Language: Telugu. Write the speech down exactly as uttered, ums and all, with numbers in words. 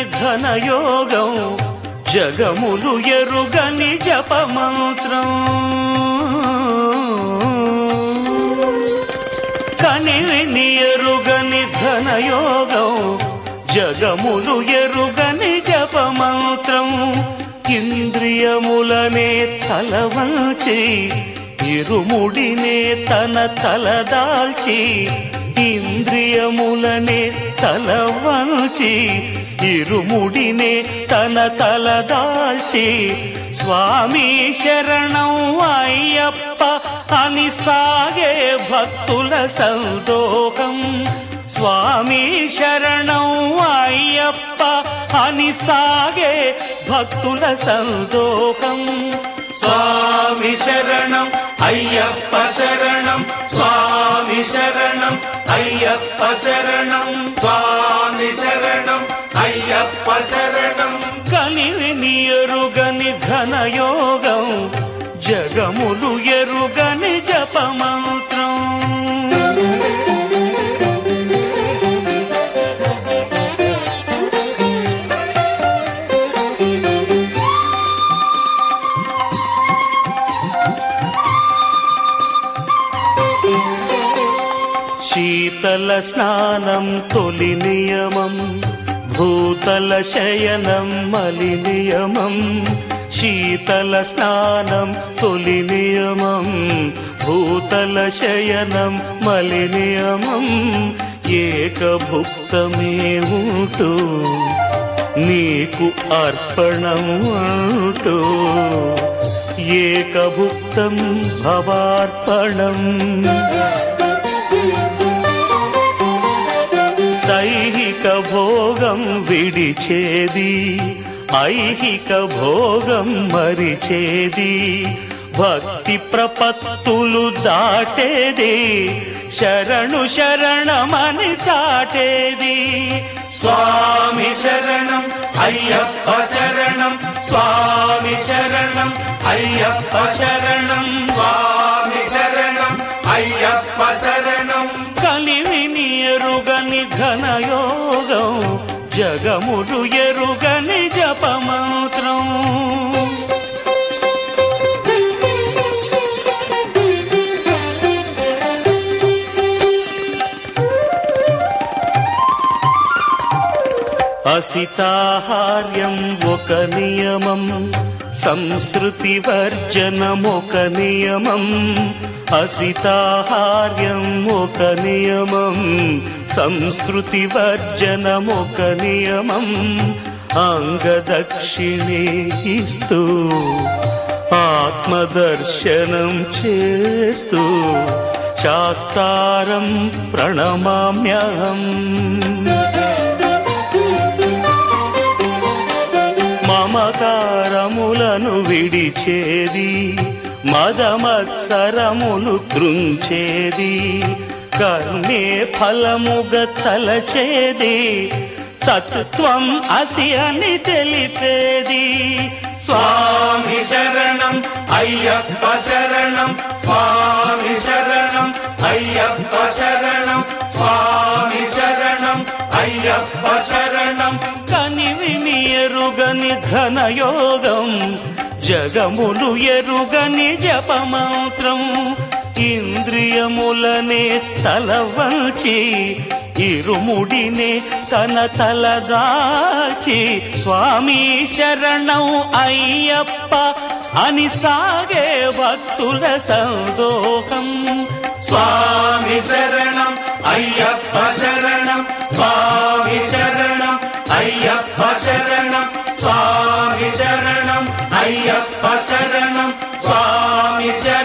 ఘనయోగం జగములు ఎరుగని జపమంత్రం కనివిని ఎరుగని ఘనయోగం జగములు ఎరుగని జపమంత్రం ఇంద్రియములనే తలవంచి ఇరుముడినే తన తలదాల్చి ఇంద్రియములనే తలవంచి ఇరుముడినే తన తలదాల్చి స్వామి శరణం అయ్యప్ప అని సాగే భక్తుల సందోహం స్వామి శరణం అయ్యప్ప అని సాగే భక్తుల సందోహం స్వామి శరణం అయ్యప్ప శరణం స్వామి శరణం అయ్యప్ప శరణం స్వామి శరణం అయ్యప్ప శరణం కలివిని ఎరుగని ఘనయోగం జగములు ఎరుగని జపమంత్రం శీతల స్నానం తొలి నియమం భూతల శయనం మలి నియమం శీతల స్నానం తొలి నియమం భూతల శయనం మలి నియమం ఏకభుక్తమే ఉంటూ నీకు అర్పణం అంటూ ఏకభుక్తం భవార్పణం దైహిక భోగం విడిచేది ఐహిక భోగం మరిచేది భక్తి ప్రపత్తులు దాటేది శరణు శరణమని చాటేది స్వామి శరణం అయ్యప్ప శరణం స్వామి శరణం అయ్యప్ప శరణం స్వామి శరణం అయ్యప్ప శరణం కలివిని ఎరుగని ఘనయోగం జగములు ఎరుగని జపమంత్రం అసితాహార్యం ఒక నియమం సంస్కృతి వర్జనం ఒక నియమం అసితాహార్యం ఒక నియమం సంస్కృతి వర్జనం ఒక నియమం అంగదక్షిణే ఇస్తూ ఆత్మదర్శనం చేస్తూ శాస్త్రారం ప్రణమామ్యహం మమకారములను విడిచేది మదమత్సరములు కృంచేది కర్మే ఫలముగ తలచేది తత్వం అసి అని తెలిపేది స్వామి శరణం అయ్యప్ప శరణం స్వామి శరణం అయ్యప్ప శరణం స్వామి శరణం అయ్యప్ప శరణం కనివిని ఎరుగని ఘనయోగం జగములు ఎరుగని జపమంత్రం ఇంద్రియములనే తలవంచి ఇరుముడినే తన తలదాచి స్వామి శరణం అయ్యప్ప అని సాగే భక్తుల సందోహం స్వామి శరణం అయ్యప్ప శరణం స్వామి శరణం అయ్యప్ప శరణం స్వామి శరణం అయ్యప్ప శరణం స్వామి శరణం